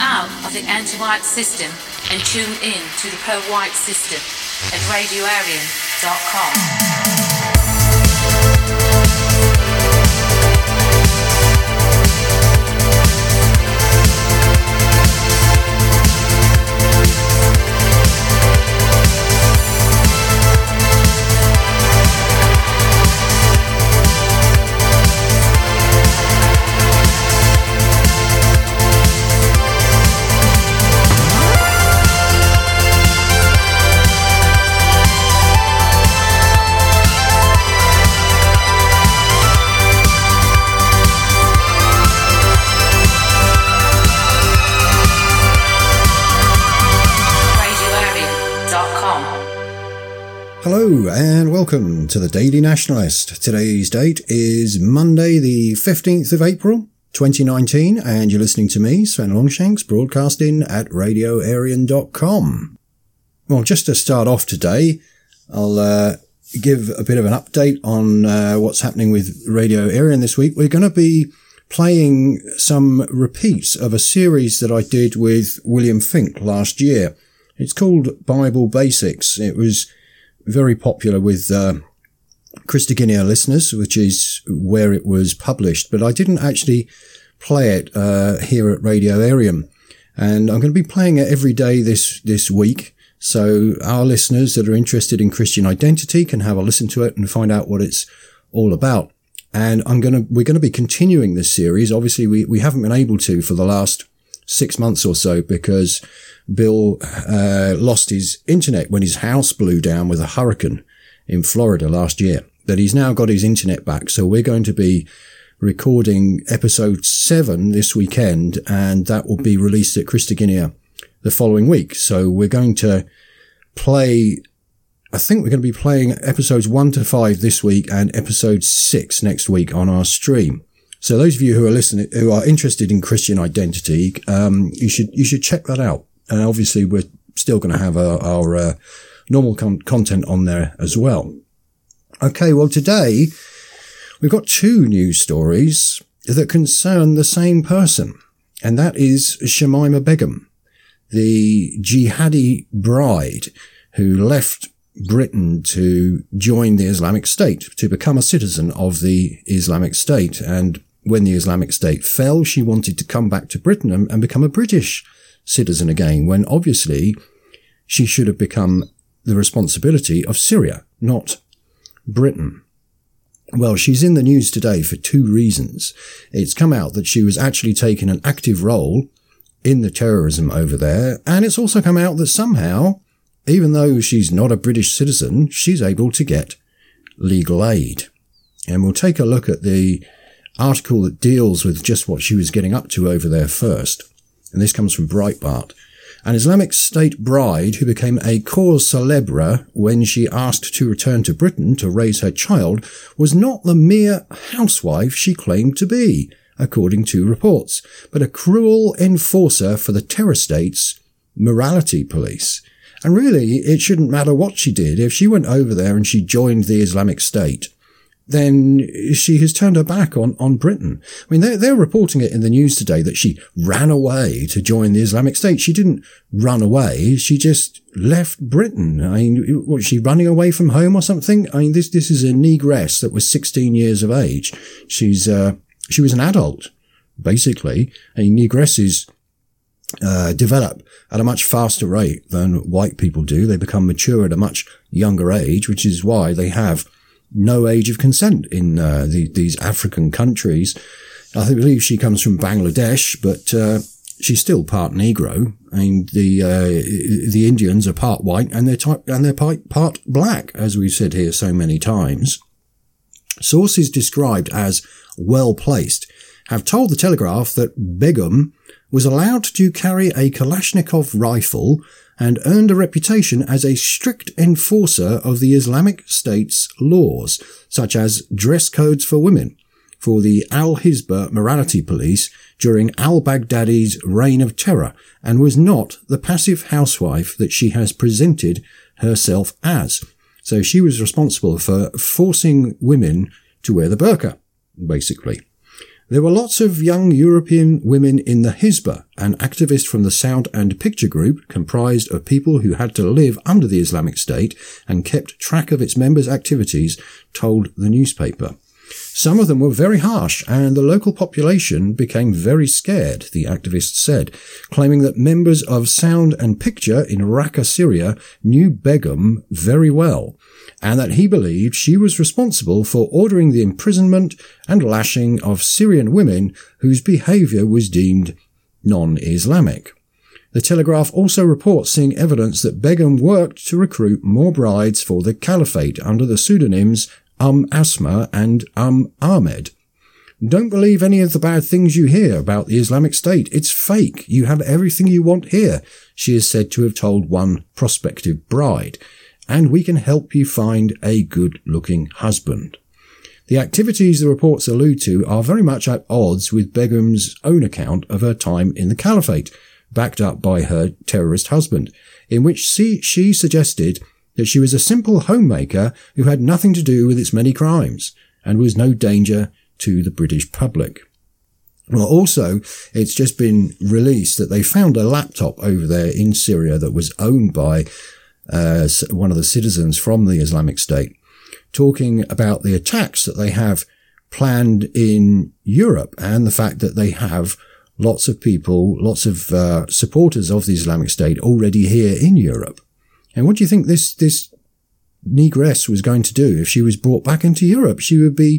out of the anti-white system and tune in to the pro-white system at radioarian.com. Hello and welcome to the Daily Nationalist. Today's date is Monday the 15th of April 2019 and you're listening to me, Sven Longshanks, broadcasting at radioarian.com. Well, just to start off today, I'll give a bit of an update on what's happening with Radio Arian this week. We're going to be playing some repeats of a series that I did with William Fink last year. It's called Bible Basics. It was very popular with Christogenea listeners, which is where it was published, but I didn't actually play it here at Radio Arian. And I'm going to be playing it every day this week, so our listeners that are interested in Christian identity can have a listen to it and find out what it's all about. And we're going to be continuing this series. Obviously, we haven't been able to for the last 6 months or so because Bill lost his internet when his house blew down with a hurricane in Florida last year. But he's now got his internet back, so we're going to be recording episode 7 this weekend, and that will be released at Christogenea the following week. So we're going to play, I think we're going to be playing episodes 1 to 5 this week and episode 6 next week on our stream. So those of you who are listening, who are interested in Christian identity, you should check that out. And obviously we're still going to have our normal content on there as well. Okay, well today we've got 2 news stories that concern the same person, and that is Shamima Begum, the jihadi bride who left Britain to join the Islamic State, to become a citizen of the Islamic State. And when the Islamic State fell, she wanted to come back to Britain and become a British citizen again, when obviously she should have become the responsibility of Syria, not Britain. Well, she's in the news today for 2 reasons. It's come out that she was actually taking an active role in the terrorism over there, and it's also come out that somehow, even though she's not a British citizen, she's able to get legal aid. And we'll take a look at the article that deals with just what she was getting up to over there first. And this comes from Breitbart. An Islamic State bride who became a cause célèbre when she asked to return to Britain to raise her child was not the mere housewife she claimed to be, according to reports, but a cruel enforcer for the terror state's morality police. And really, it shouldn't matter what she did. If she went over there and she joined the Islamic State, then she has turned her back on Britain. I mean, they're reporting it in the news today that she ran away to join the Islamic State. She didn't run away. She just left Britain. I mean, was she running away from home or something? I mean, this is a negress that was 16 years of age. She was an adult, basically. And negresses develop at a much faster rate than white people do. They become mature at a much younger age, which is why they have no age of consent in these African countries. I believe she comes from Bangladesh, but she's still part Negro. I mean, the Indians are part white and they're part black, as we've said here so many times. Sources described as well placed have told the Telegraph that Begum was allowed to carry a Kalashnikov rifle and earned a reputation as a strict enforcer of the Islamic State's laws, such as dress codes for women, for the Al-Hizbah morality police during al-Baghdadi's reign of terror, and was not the passive housewife that she has presented herself as. So she was responsible for forcing women to wear the burqa, basically. There were lots of young European women in the Hizbah, an activist from the Sound and Picture Group comprised of people who had to live under the Islamic State and kept track of its members' activities, told the newspaper. Some of them were very harsh, and the local population became very scared, the activist said, claiming that members of Sound and Picture in Raqqa, Syria, knew Begum very well, and that he believed she was responsible for ordering the imprisonment and lashing of Syrian women whose behaviour was deemed non-Islamic. The Telegraph also reports seeing evidence that Begum worked to recruit more brides for the caliphate under the pseudonyms Asma and Ahmed. Don't believe any of the bad things you hear about the Islamic State. It's fake. You have everything you want here, she is said to have told one prospective bride. And we can help you find a good-looking husband. The activities the reports allude to are very much at odds with Begum's own account of her time in the caliphate, backed up by her terrorist husband, in which she suggested that she was a simple homemaker who had nothing to do with its many crimes and was no danger to the British public. Well, also, it's just been released that they found a laptop over there in Syria that was owned by one of the citizens from the Islamic State, talking about the attacks that they have planned in Europe and the fact that they have lots of people, lots of supporters of the Islamic State already here in Europe. And what do you think this negress was going to do if she was brought back into Europe? She would be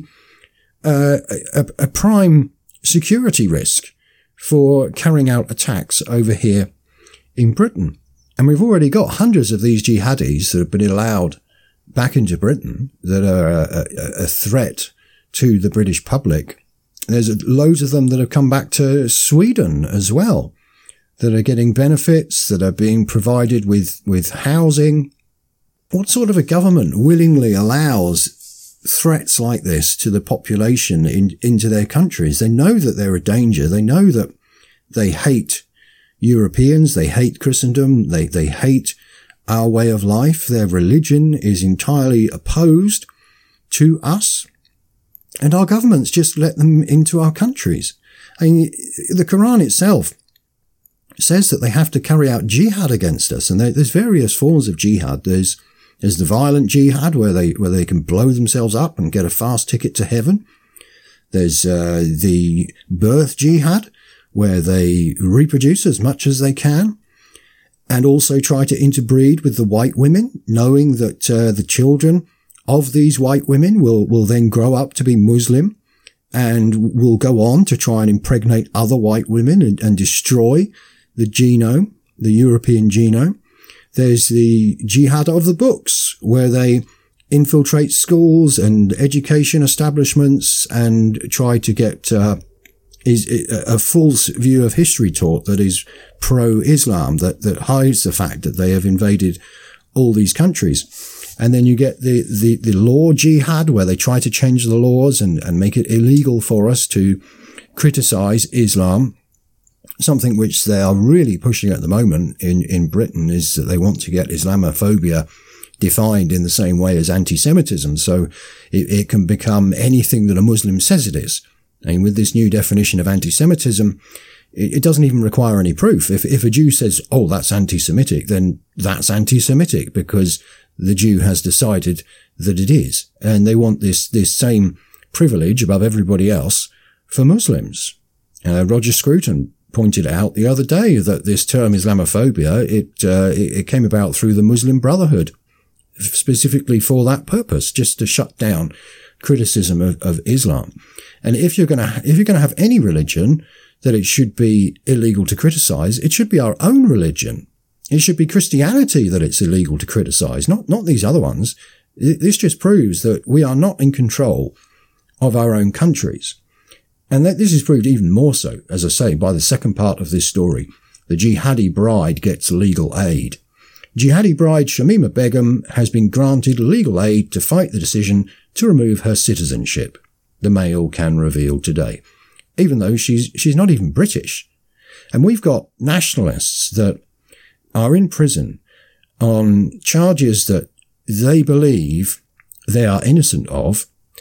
a prime security risk for carrying out attacks over here in Britain. And we've already got hundreds of these jihadis that have been allowed back into Britain that are a threat to the British public. There's loads of them that have come back to Sweden as well, that are getting benefits, that are being provided with housing. What sort of a government willingly allows threats like this to the population into their countries? They know that they're a danger. They know that they hate Europeans. They hate Christendom. They hate our way of life. Their religion is entirely opposed to us. And our governments just let them into our countries. I mean, the Quran itself says that they have to carry out jihad against us, and there's various forms of jihad. There's the violent jihad where they can blow themselves up and get a fast ticket to heaven. There's the birth jihad where they reproduce as much as they can and also try to interbreed with the white women, knowing that the children of these white women will then grow up to be Muslim and will go on to try and impregnate other white women and destroy the genome, the European genome. There's the jihad of the books, where they infiltrate schools and education establishments and try to get a false view of history taught that is pro-Islam, that hides the fact that they have invaded all these countries. And then you get the law jihad, where they try to change the laws and make it illegal for us to criticize Islam. Something which they are really pushing at the moment in Britain is that they want to get Islamophobia defined in the same way as anti-Semitism. So it can become anything that a Muslim says it is. And with this new definition of anti-Semitism, it doesn't even require any proof. If a Jew says, oh, that's anti-Semitic, then that's anti-Semitic because the Jew has decided that it is. And they want this same privilege above everybody else for Muslims. Roger Scruton pointed out the other day that this term Islamophobia, it came about through the Muslim Brotherhood, specifically for that purpose, just to shut down criticism of Islam. And if you're gonna have any religion that it should be illegal to criticize, it should be our own religion. It should be Christianity that it's illegal to criticize, not these other ones. This just proves that we are not in control of our own countries. And this is proved even more so, as I say, by the second part of this story. The jihadi bride gets legal aid. Jihadi bride Shamima Begum has been granted legal aid to fight the decision to remove her citizenship, the Mail can reveal today, even though she's not even British. And we've got nationalists that are in prison on charges that they believe they are innocent of,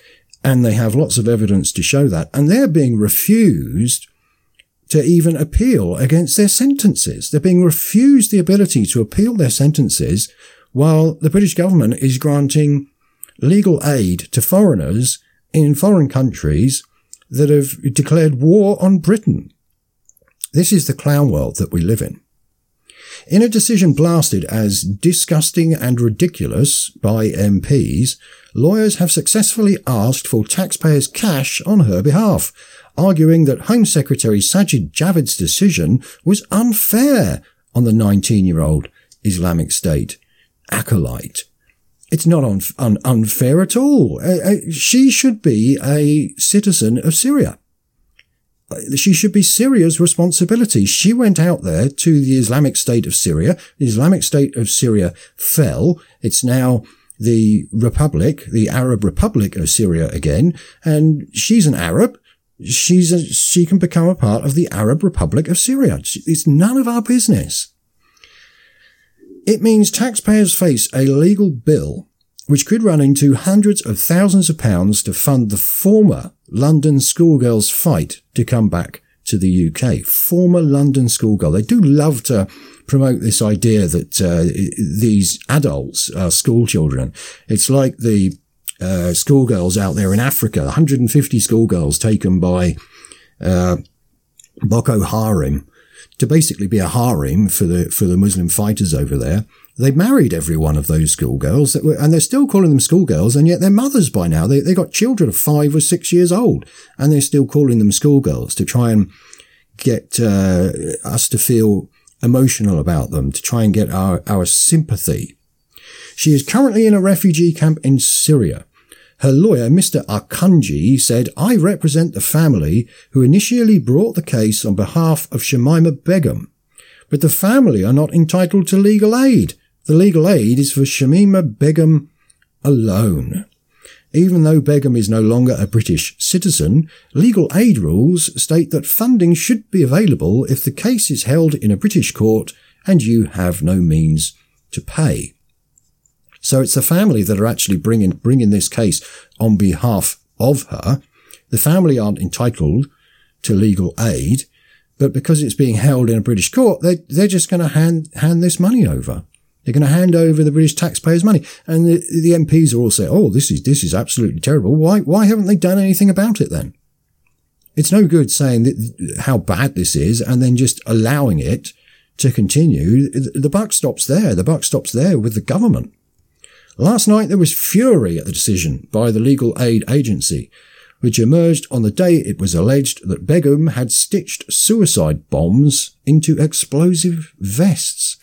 And they have lots of evidence to show that. And they're being refused to even appeal against their sentences. They're being refused the ability to appeal their sentences while the British government is granting legal aid to foreigners in foreign countries that have declared war on Britain. This is the clown world that we live in. In a decision blasted as disgusting and ridiculous by MPs, lawyers have successfully asked for taxpayers' cash on her behalf, arguing that Home Secretary Sajid Javid's decision was unfair on the 19-year-old Islamic State acolyte. It's not unfair at all. She should be a citizen of Syria. She should be Syria's responsibility. She went out there to the Islamic State of Syria. The Islamic State of Syria fell. It's now the Republic, the Arab Republic of Syria again. And she's an Arab. She can become a part of the Arab Republic of Syria. It's none of our business. It means taxpayers face a legal bill which could run into hundreds of thousands of pounds to fund the former London schoolgirl's fight to come back to the UK. Former London schoolgirl. They do love to promote this idea that these adults are school children. It's like the schoolgirls out there in Africa, 150 schoolgirls taken by Boko Haram to basically be a harem for the Muslim fighters over there. They married every one of those schoolgirls and they're still calling them schoolgirls, and yet they're mothers by now. They got children of 5 or 6 years old, and they're still calling them schoolgirls to try and get us to feel emotional about them, to try and get our sympathy. She is currently in a refugee camp in Syria. Her lawyer, Mr. Akanji, said, "I represent the family who initially brought the case on behalf of Shamima Begum, but the family are not entitled to legal aid. The legal aid is for Shamima Begum alone. Even though Begum is no longer a British citizen, legal aid rules state that funding should be available if the case is held in a British court and you have no means to pay." So it's the family that are actually bringing this case on behalf of her. The family aren't entitled to legal aid, but because it's being held in a British court, they're just going to hand this money over. They're going to hand over the British taxpayers' money. And the MPs are all saying, "Oh, this is absolutely terrible. Why haven't they done anything about it then?" It's no good saying how bad this is and then just allowing it to continue. The buck stops there. The buck stops there with the government. Last night there was fury at the decision by the legal aid agency, which emerged on the day it was alleged that Begum had stitched suicide bombs into explosive vests.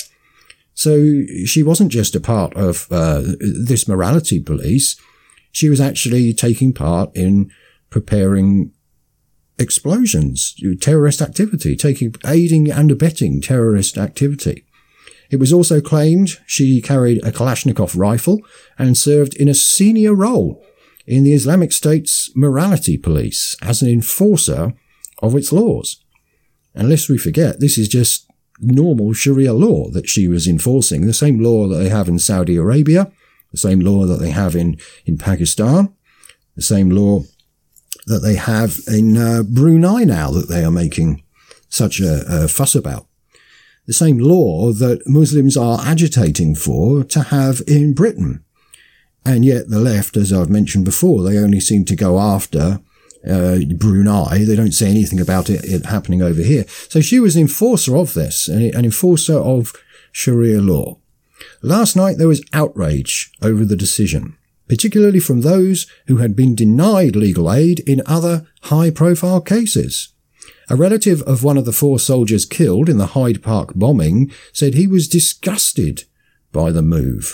So she wasn't just a part of this morality police. She was actually taking part in preparing explosions, terrorist activity, aiding and abetting terrorist activity. It was also claimed she carried a Kalashnikov rifle and served in a senior role in the Islamic State's morality police as an enforcer of its laws. And lest we forget, this is just normal Sharia law that she was enforcing, the same law that they have in Saudi Arabia, the same law that they have in Pakistan, the same law that they have in Brunei now that they are making such a fuss about. The same law that Muslims are agitating for to have in Britain. And yet the left, as I've mentioned before, they only seem to go after Brunei. They don't say anything about it happening over here. So she was an enforcer of this, an enforcer of Sharia law. Last night there was outrage over the decision, particularly from those who had been denied legal aid in other high-profile cases. A relative of one of the 4 soldiers killed in the Hyde Park bombing said he was disgusted by the move.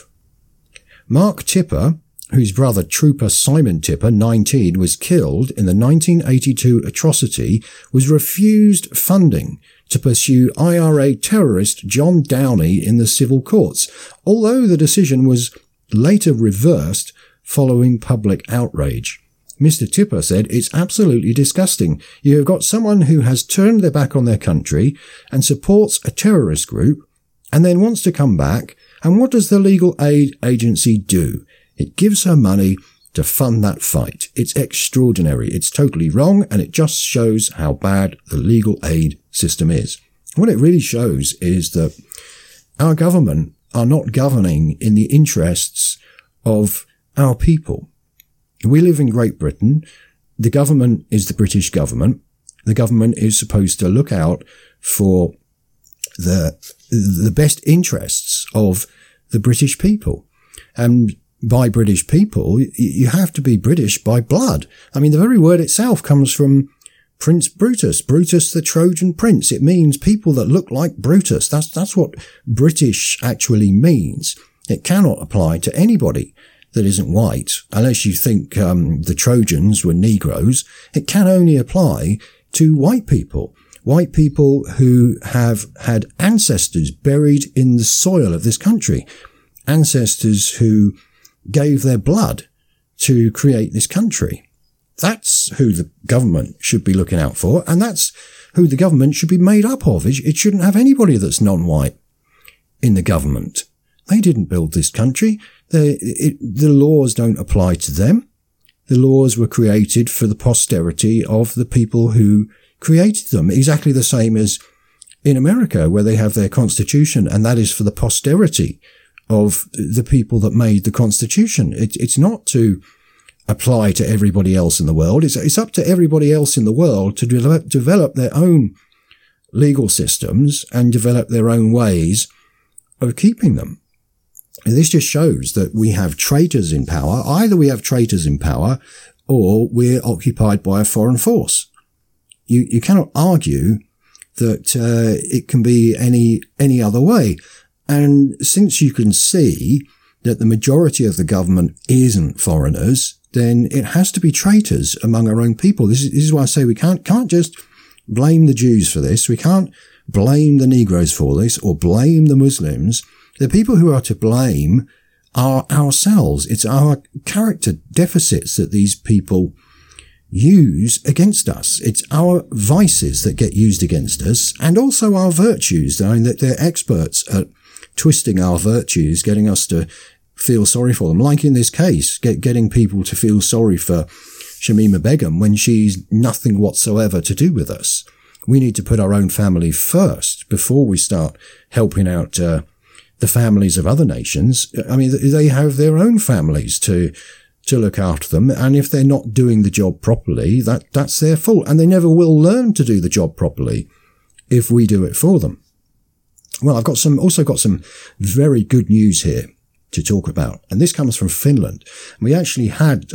Mark Tipper, whose brother Trooper Simon Tipper, 19, was killed in the 1982 atrocity, was refused funding to pursue IRA terrorist John Downey in the civil courts, although the decision was later reversed following public outrage. Mr. Tipper said, "It's absolutely disgusting. You have got someone who has turned their back on their country and supports a terrorist group and then wants to come back. And what does the legal aid agency do? It gives her money to fund that fight. It's extraordinary. It's totally wrong, and it just shows how bad the legal aid system is. What it really shows is that our government are not governing in the interests of our people. We live in Great Britain. The government is the British government. The government is supposed to look out for the best interests of the British people. And by British people, you have to be British by blood. I mean, the very word itself comes from Prince Brutus, Brutus the Trojan prince. It means people that look like Brutus. That's what British actually means. It cannot apply to anybody that isn't white, unless you think the Trojans were Negroes. It can only apply to white people who have had ancestors buried in the soil of this country, ancestors who gave their blood to create this country. That's who the government should be looking out for, and that's who the government should be made up of. It shouldn't have anybody that's non-white in the government. They didn't build this country. The laws don't apply to them. The laws were created for the posterity of the people who created them, exactly the same as in America, where they have their constitution, and that is for the posterity of the people that made the constitution. It's not to apply to everybody else in the world. It's up to everybody else in the world to develop their own legal systems and develop their own ways of keeping them. And this just shows that we have traitors in power. Either we have traitors in power or we're occupied by a foreign force. You cannot argue that it can be any other way. And since you can see that the majority of the government isn't foreigners, then it has to be traitors among our own people. This is why I say we can't just blame the Jews for this. We can't blame the Negroes for this or blame the Muslims. The people who are to blame are ourselves. It's our character deficits that these people use against us. It's our vices that get used against us, and also our virtues. I mean, that they're experts at twisting our virtues, getting us to feel sorry for them. Like in this case, getting people to feel sorry for Shamima Begum when she's nothing whatsoever to do with us. We need to put our own family first before we start helping out the families of other nations. I mean, they have their own families to look after them, and if they're not doing the job properly, that's their fault, and they never will learn to do the job properly if we do it for them. Well, I've also got some very good news here to talk about, and this comes from Finland. We actually had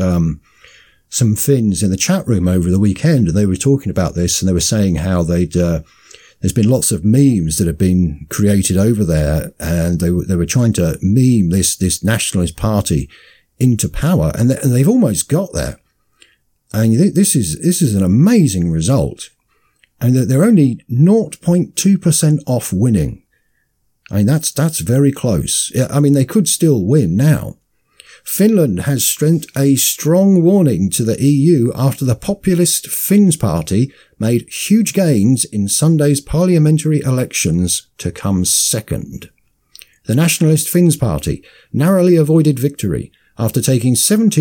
some Finns in the chat room over the weekend, and they were talking about this, and they were saying how there's been lots of memes that have been created over there, and they were trying to meme this nationalist party into power, and they've almost got there. And this is an amazing result, and that they're only 0.2% off winning. I mean, that's very close. I mean, they could still win now. Finland has sent a strong warning to the EU after the populist Finns party made huge gains in Sunday's parliamentary elections to come second. The nationalist Finns party narrowly avoided victory after taking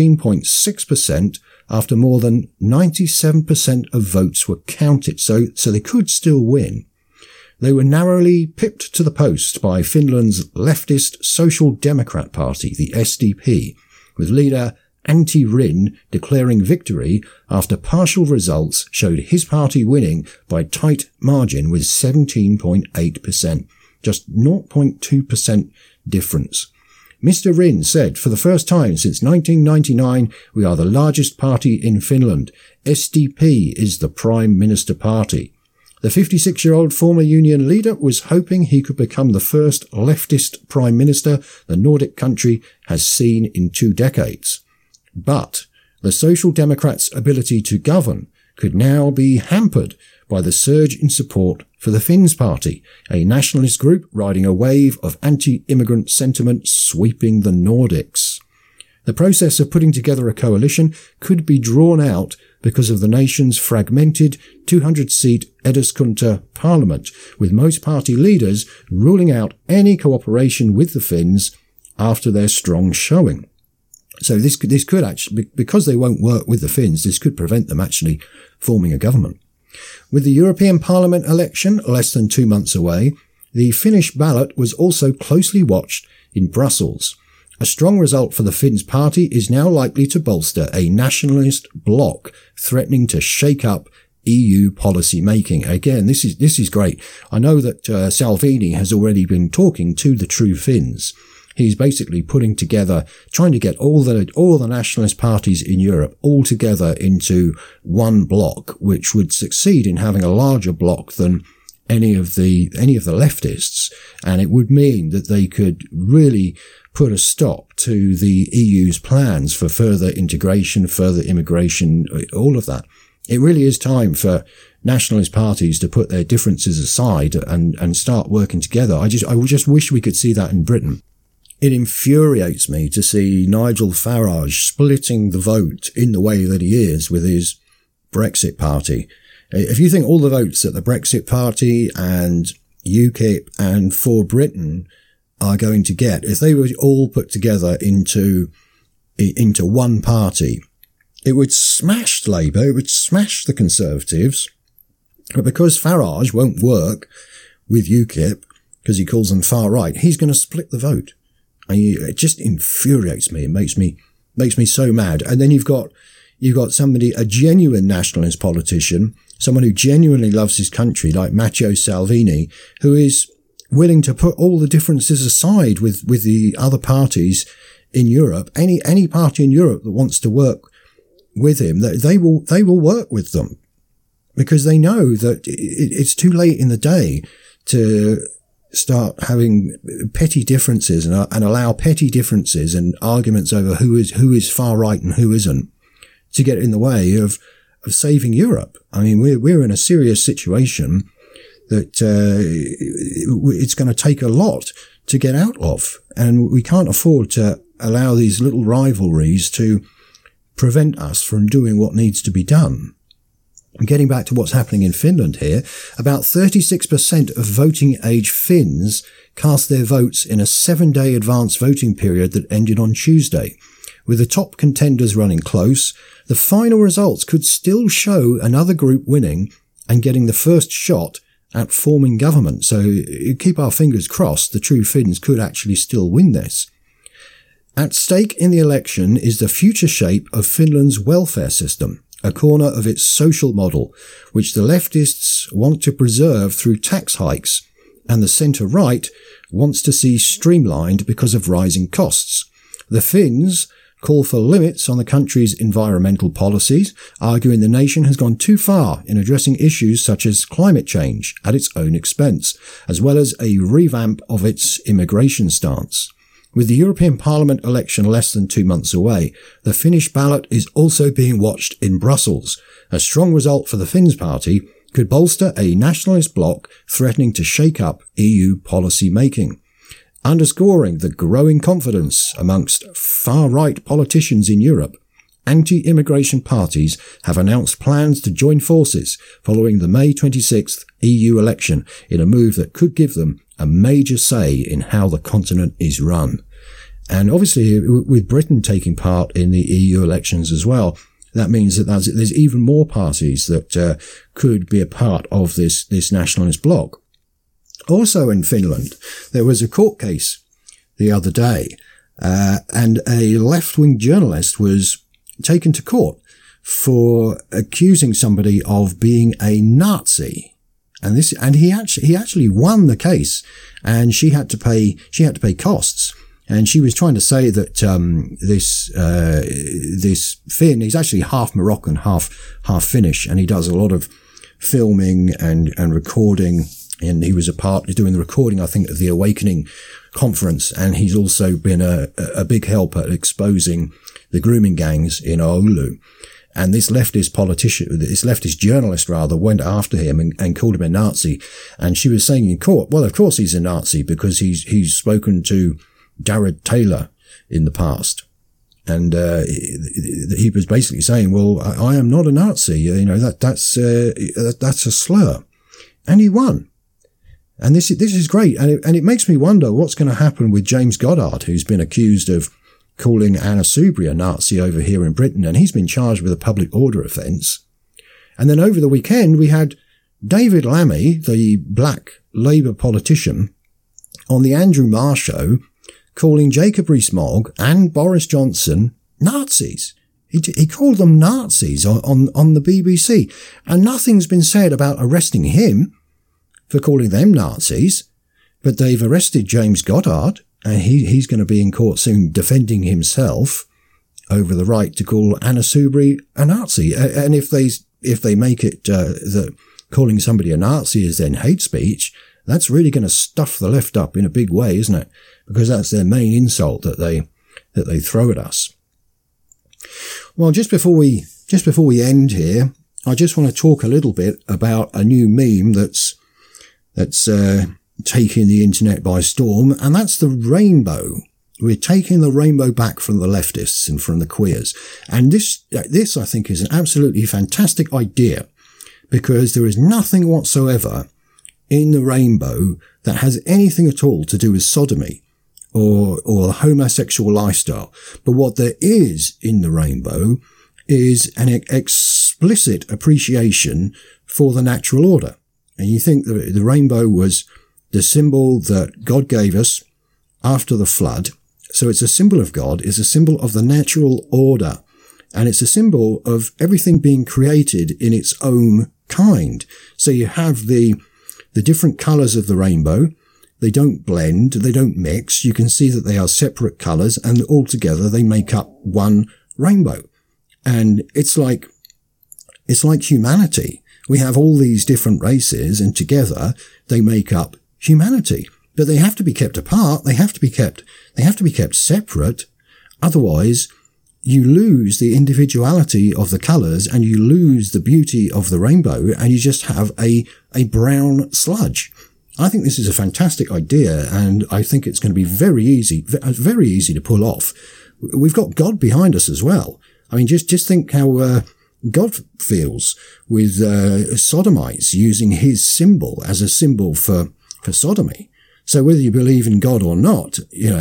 17.6% after more than 97% of votes were counted. So they could still win. They were narrowly pipped to the post by Finland's leftist Social Democrat Party, the SDP, with leader Antti Rinne declaring victory after partial results showed his party winning by tight margin with 17.8%, just 0.2% difference. Mr. Rinne said, "For the first time since 1999, we are the largest party in Finland. SDP is the Prime Minister party." The 56-year-old former union leader was hoping he could become the first leftist prime minister the Nordic country has seen in 2 decades. But the Social Democrats' ability to govern could now be hampered by the surge in support for the Finns Party, a nationalist group riding a wave of anti-immigrant sentiment sweeping the Nordics. The process of putting together a coalition could be drawn out because of the nation's fragmented 200-seat Eduskunta parliament, with most party leaders ruling out any cooperation with the Finns after their strong showing. So this could actually, because they won't work with the Finns, this could prevent them actually forming a government. With the European Parliament election less than 2 months away, the Finnish ballot was also closely watched in Brussels. A strong result for the Finns party is now likely to bolster a nationalist bloc threatening to shake up EU policy making. Again, this is great. I know that Salvini has already been talking to the True Finns. He's basically putting together, trying to get all the nationalist parties in Europe all together into one bloc, which would succeed in having a larger bloc than any of the leftists, and it would mean that they could really put a stop to the EU's plans for further integration, further immigration, all of that. It really is time for nationalist parties to put their differences aside and start working together. I just wish we could see that in Britain. It infuriates me to see Nigel Farage splitting the vote in the way that he is with his Brexit party. If you think all the votes that the Brexit party and UKIP and For Britain are going to get, if they were all put together into one party, it would smash Labour, it would smash the Conservatives. But because Farage won't work with UKIP, because he calls them far right, he's going to split the vote. And it just infuriates me. It makes me so mad. And then you've got somebody, a genuine nationalist politician, someone who genuinely loves his country, like Matteo Salvini, who is willing to put all the differences aside with the other parties in Europe. Any party in Europe that wants to work with him, they will work with them, because they know that it's too late in the day to start having petty differences and allow petty differences and arguments over who is far right and who isn't to get in the way of saving Europe. I mean, we're in a serious situation that it's going to take a lot to get out of, and we can't afford to allow these little rivalries to prevent us from doing what needs to be done. And getting back to what's happening in Finland here, about 36% of voting age Finns cast their votes in a 7-day advance voting period that ended on Tuesday. With the top contenders running close, the final results could still show another group winning and getting the first shot at forming government. So keep our fingers crossed, the True Finns could actually still win this. At stake in the election is the future shape of Finland's welfare system, a corner of its social model, which the leftists want to preserve through tax hikes, and the centre-right wants to see streamlined because of rising costs. The Finns call for limits on the country's environmental policies, arguing the nation has gone too far in addressing issues such as climate change at its own expense, as well as a revamp of its immigration stance. With the European Parliament election less than 2 months away, the Finnish ballot is also being watched in Brussels. A strong result for the Finns party could bolster a nationalist bloc threatening to shake up EU policy making. Underscoring the growing confidence amongst far-right politicians in Europe, anti-immigration parties have announced plans to join forces following the May 26th EU election in a move that could give them a major say in how the continent is run. And obviously, with Britain taking part in the EU elections as well, that means that there's even more parties that could be a part of this nationalist bloc. Also in Finland, there was a court case the other day, and a left-wing journalist was taken to court for accusing somebody of being a Nazi. And he actually won the case, and she had to pay costs. And she was trying to say that this Finn, he's actually half Moroccan, half Finnish, and he does a lot of filming and recording. And he was doing the recording, I think, of the Awakening conference, and he's also been a big help at exposing the grooming gangs in Oulu. And this leftist journalist went after him and called him a Nazi. And she was saying in court, well, of course he's a Nazi because he's spoken to Jared Taylor in the past. And he was basically saying, well, I am not a Nazi. You know, that's a slur. And he won. And this is great. And it makes me wonder what's going to happen with James Goddard, who's been accused of calling Anna Soubry a Nazi over here in Britain, and he's been charged with a public order offence. And then over the weekend, we had David Lammy, the black Labour politician, on the Andrew Marr show, calling Jacob Rees-Mogg and Boris Johnson Nazis. He called them Nazis on the BBC. And nothing's been said about arresting him for calling them Nazis, but they've arrested James Goddard, and he's going to be in court soon defending himself over the right to call Anna Soubry a Nazi. And if they make it that calling somebody a Nazi is then hate speech, that's really going to stuff the left up in a big way, isn't it? Because that's their main insult that they throw at us. Well, just before we end here, I just want to talk a little bit about a new meme that's taking the internet by storm, and that's the rainbow. We're taking the rainbow back from the leftists and from the queers. And this I think is an absolutely fantastic idea, because there is nothing whatsoever in the rainbow that has anything at all to do with sodomy or the homosexual lifestyle. But what there is in the rainbow is an explicit appreciation for the natural order. And you think that the rainbow was the symbol that God gave us after the flood. So it's a symbol of God, it's a symbol of the natural order, and it's a symbol of everything being created in its own kind. So you have the different colours of the rainbow. They don't blend, they don't mix. You can see that they are separate colours, and altogether they make up one rainbow. And it's like humanity. We have all these different races, and together they make up humanity. But they have to be kept apart. They have to be kept separate. Otherwise, you lose the individuality of the colours, and you lose the beauty of the rainbow, and you just have a brown sludge. I think this is a fantastic idea, and I think it's going to be very easy to pull off. We've got God behind us as well. I mean, just think how God feels with sodomites using his symbol as a symbol for sodomy. So whether you believe in God or not,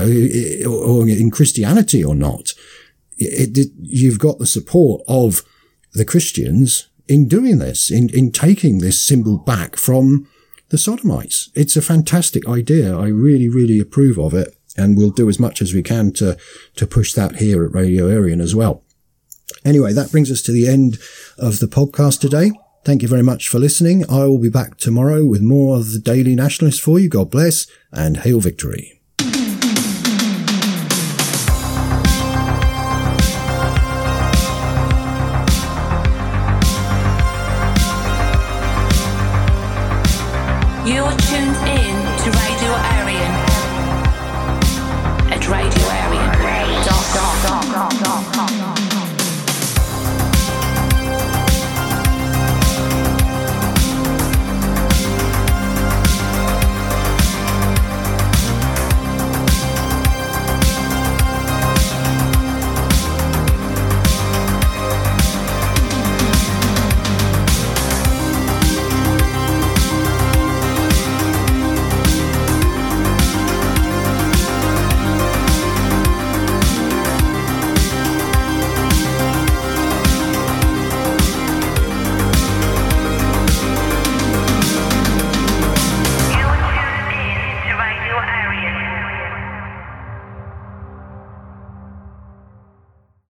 or in Christianity or not, you've got the support of the Christians in doing this, in taking this symbol back from the sodomites. It's a fantastic idea. I really, really approve of it, and we'll do as much as we can to push that here at Radio Aryan as well. Anyway, that brings us to the end of the podcast today. Thank you very much for listening. I will be back tomorrow with more of the Daily Nationalist for you. God bless, and hail victory. You're tuned in to Radio Aryan at Radio